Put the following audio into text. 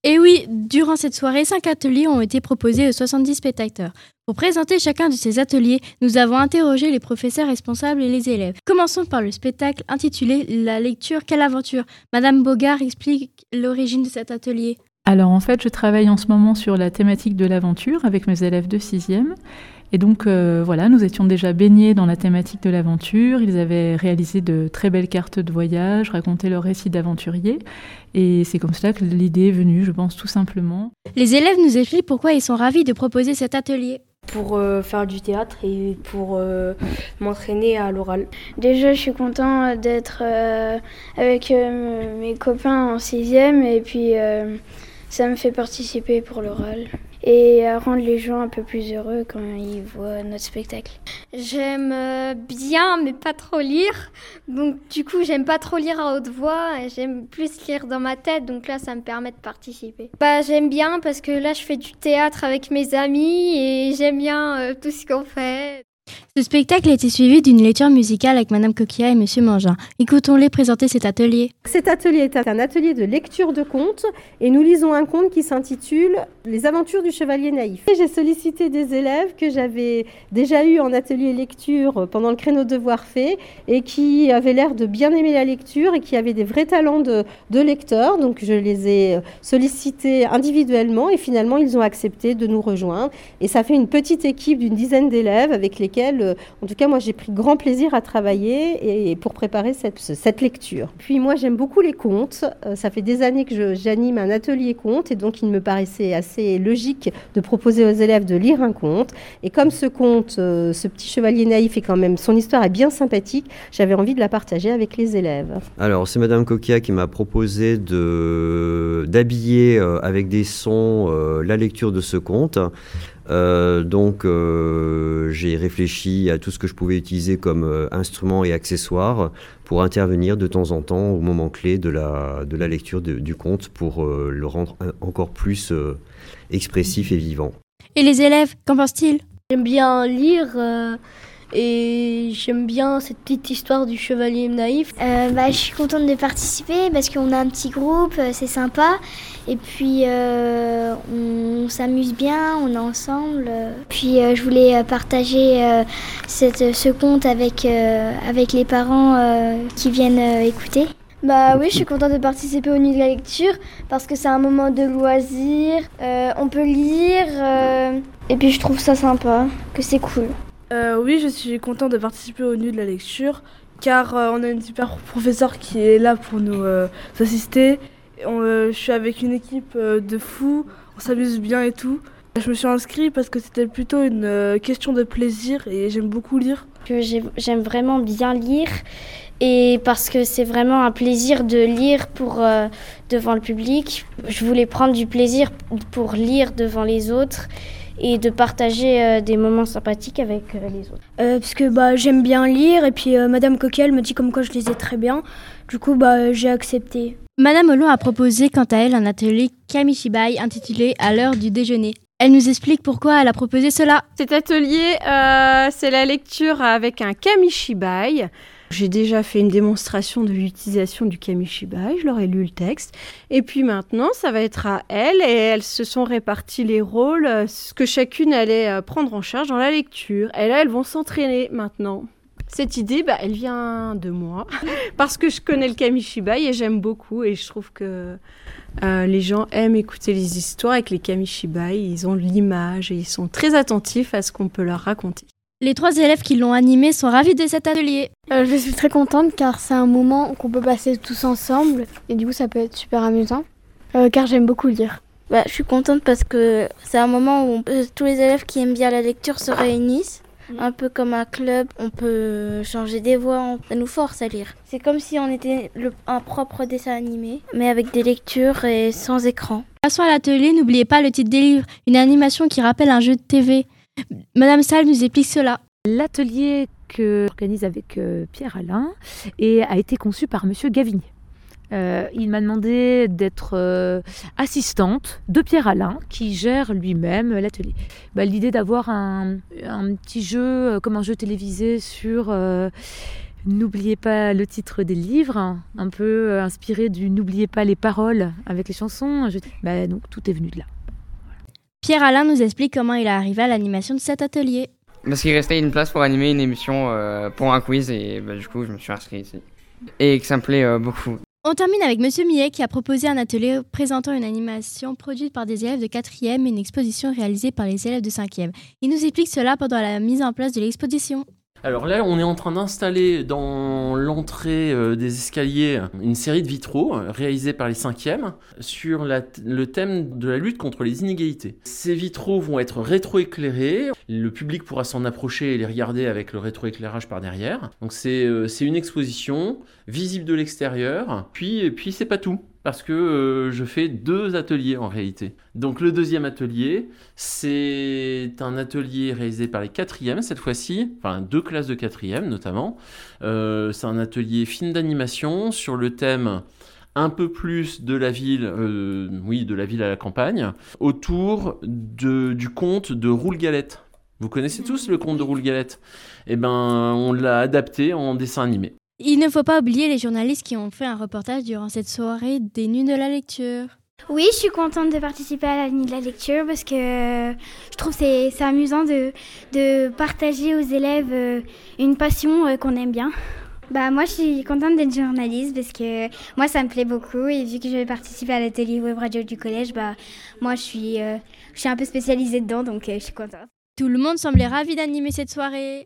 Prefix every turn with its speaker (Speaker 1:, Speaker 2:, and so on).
Speaker 1: Et oui, durant cette soirée, 5 ateliers ont été proposés aux 70 spectateurs. Pour présenter chacun de ces ateliers, nous avons interrogé les professeurs responsables et les élèves. Commençons par le spectacle intitulé « La lecture, quelle aventure ». Madame Bogart explique l'origine de cet atelier.
Speaker 2: Alors en fait, je travaille en ce moment sur la thématique de l'aventure avec mes élèves de 6e. Et donc voilà, nous étions déjà baignés dans la thématique de l'aventure. Ils avaient réalisé de très belles cartes de voyage, raconté leur récit d'aventurier. Et c'est comme cela que l'idée est venue, je pense, tout simplement.
Speaker 1: Les élèves nous expliquent pourquoi ils sont ravis de proposer cet atelier.
Speaker 3: Pour faire du théâtre et pour m'entraîner à l'oral.
Speaker 4: Déjà, je suis content d'être avec mes copains en 6e et puis ça me fait participer pour l'oral et à rendre les gens un peu plus heureux quand ils voient notre spectacle.
Speaker 5: J'aime bien, mais pas trop lire. Donc du coup, j'aime pas trop lire à haute voix. J'aime plus lire dans ma tête. Donc là, ça me permet de participer. J'aime bien parce que là, je fais du théâtre avec mes amis et j'aime bien tout ce qu'on fait.
Speaker 1: Ce spectacle a été suivi d'une lecture musicale avec Madame Coquillat et Monsieur Mangin. Écoutons-les présenter cet atelier.
Speaker 6: Cet atelier est un atelier de lecture de contes et nous lisons un conte qui s'intitule « Les aventures du chevalier naïf ». J'ai sollicité des élèves que j'avais déjà eu en atelier lecture pendant le créneau devoir fait et qui avaient l'air de bien aimer la lecture et qui avaient des vrais talents de lecteurs. Donc je les ai sollicités individuellement et finalement ils ont accepté de nous rejoindre. Et ça fait une petite équipe d'une dizaine d'élèves avec lesquels en tout cas, moi, j'ai pris grand plaisir à travailler et pour préparer cette lecture. Puis moi, j'aime beaucoup les contes. Ça fait des années que j'anime un atelier contes et donc il me paraissait assez logique de proposer aux élèves de lire un conte. Et comme ce conte, ce petit chevalier naïf est quand même, son histoire est bien sympathique, j'avais envie de la partager avec les élèves.
Speaker 7: Alors, c'est Madame Coquillat qui m'a proposé d'habiller avec des sons la lecture de ce conte. Donc j'ai réfléchi à tout ce que je pouvais utiliser comme instruments et accessoires pour intervenir de temps en temps au moment clé de la lecture du conte pour le rendre encore plus expressif et vivant.
Speaker 1: Et les élèves, qu'en pensent-ils ?
Speaker 3: J'aime bien lire et j'aime bien cette petite histoire du chevalier naïf.
Speaker 4: Je suis contente de participer parce qu'on a un petit groupe, c'est sympa. Et puis on s'amuse bien, on est ensemble. Puis je voulais partager ce conte avec les parents qui viennent écouter.
Speaker 5: Oui, je suis contente de participer au Nuit de la lecture parce que c'est un moment de loisir, on peut lire et puis je trouve ça sympa, que c'est cool.
Speaker 8: Oui, je suis contente de participer au Nuit de la lecture car on a une super professeure qui est là pour nous assister. Je suis avec une équipe de fous, on s'amuse bien et tout. Je me suis inscrite parce que c'était plutôt une question de plaisir et j'aime beaucoup lire.
Speaker 5: J'aime vraiment bien lire et parce que c'est vraiment un plaisir de lire devant le public. Je voulais prendre du plaisir pour lire devant les autres et de partager des moments sympathiques avec les autres.
Speaker 3: Parce que j'aime bien lire et puis Madame Coquillat me dit comme quoi je lisais très bien. Du coup, j'ai accepté.
Speaker 1: Madame Hollon a proposé quant à elle un atelier Kamishibai intitulé « À l'heure du déjeuner ». Elle nous explique pourquoi elle a proposé cela.
Speaker 9: Cet atelier, c'est la lecture avec un kamishibai. J'ai déjà fait une démonstration de l'utilisation du kamishibai, je leur ai lu le texte. Et puis maintenant, ça va être à elles et elles se sont répartis les rôles, ce que chacune allait prendre en charge dans la lecture. Et là, elles vont s'entraîner maintenant. Cette idée, elle vient de moi parce que je connais le kamishibai et j'aime beaucoup et je trouve que les gens aiment écouter les histoires avec les kamishibai. Ils ont l'image et ils sont très attentifs à ce qu'on peut leur raconter.
Speaker 1: Les 3 élèves qui l'ont animé sont ravis de cet atelier.
Speaker 5: Je suis très contente car c'est un moment qu'on peut passer tous ensemble et du coup ça peut être super amusant car j'aime beaucoup lire.
Speaker 4: Je suis contente parce que c'est un moment où tous les élèves qui aiment bien la lecture se réunissent. Un peu comme un club, on peut changer des voix, ça nous force à lire. C'est comme si on était un propre dessin animé, mais avec des lectures et sans écran.
Speaker 1: Passons à l'atelier, n'oubliez pas le titre des livres, une animation qui rappelle un jeu de TV. Madame Salle nous explique cela.
Speaker 10: L'atelier que j'organise avec Pierre Alain a été conçu par Monsieur Gavigny. Il m'a demandé d'être assistante de Pierre Alain, qui gère lui-même l'atelier. L'idée d'avoir un petit jeu, comme un jeu télévisé sur N'oubliez pas le titre des livres, un peu inspiré du N'oubliez pas les paroles avec les chansons. Donc tout est venu de là.
Speaker 1: Pierre-Alain nous explique comment il est arrivé à l'animation de cet atelier.
Speaker 11: Parce qu'il restait une place pour animer une émission pour un quiz et du coup je me suis inscrit ici. Et que ça me plaît beaucoup.
Speaker 1: On termine avec Monsieur Millet qui a proposé un atelier présentant une animation produite par des élèves de 4e et une exposition réalisée par les élèves de 5e. Il nous explique cela pendant la mise en place de l'exposition.
Speaker 12: Alors là, on est en train d'installer dans l'entrée des escaliers une série de vitraux réalisés par les 5e sur le thème de la lutte contre les inégalités. Ces vitraux vont être rétroéclairés. Le public pourra s'en approcher et les regarder avec le rétroéclairage par derrière. Donc c'est une exposition visible de l'extérieur. Puis c'est pas tout. Parce que je fais 2 ateliers en réalité. Donc le deuxième atelier, c'est un atelier réalisé par les 4e cette fois-ci, enfin 2 classes de 4e notamment. C'est un atelier film d'animation sur le thème un peu plus de la ville, de la ville à la campagne, autour du conte de Roule-Galette. Vous connaissez tous le conte de Roule-Galette ? Eh ben, on l'a adapté en dessin animé.
Speaker 1: Il ne faut pas oublier les journalistes qui ont fait un reportage durant cette soirée des Nuits de la lecture.
Speaker 4: Oui, je suis contente de participer à la Nuit de la lecture parce que je trouve que c'est amusant de partager aux élèves une passion qu'on aime bien. Moi, je suis contente d'être journaliste parce que moi, ça me plaît beaucoup. Et vu que je vais participer à l'atelier web radio du collège, moi, je suis un peu spécialisée dedans, donc je suis contente.
Speaker 1: Tout le monde semblait ravi d'animer cette soirée.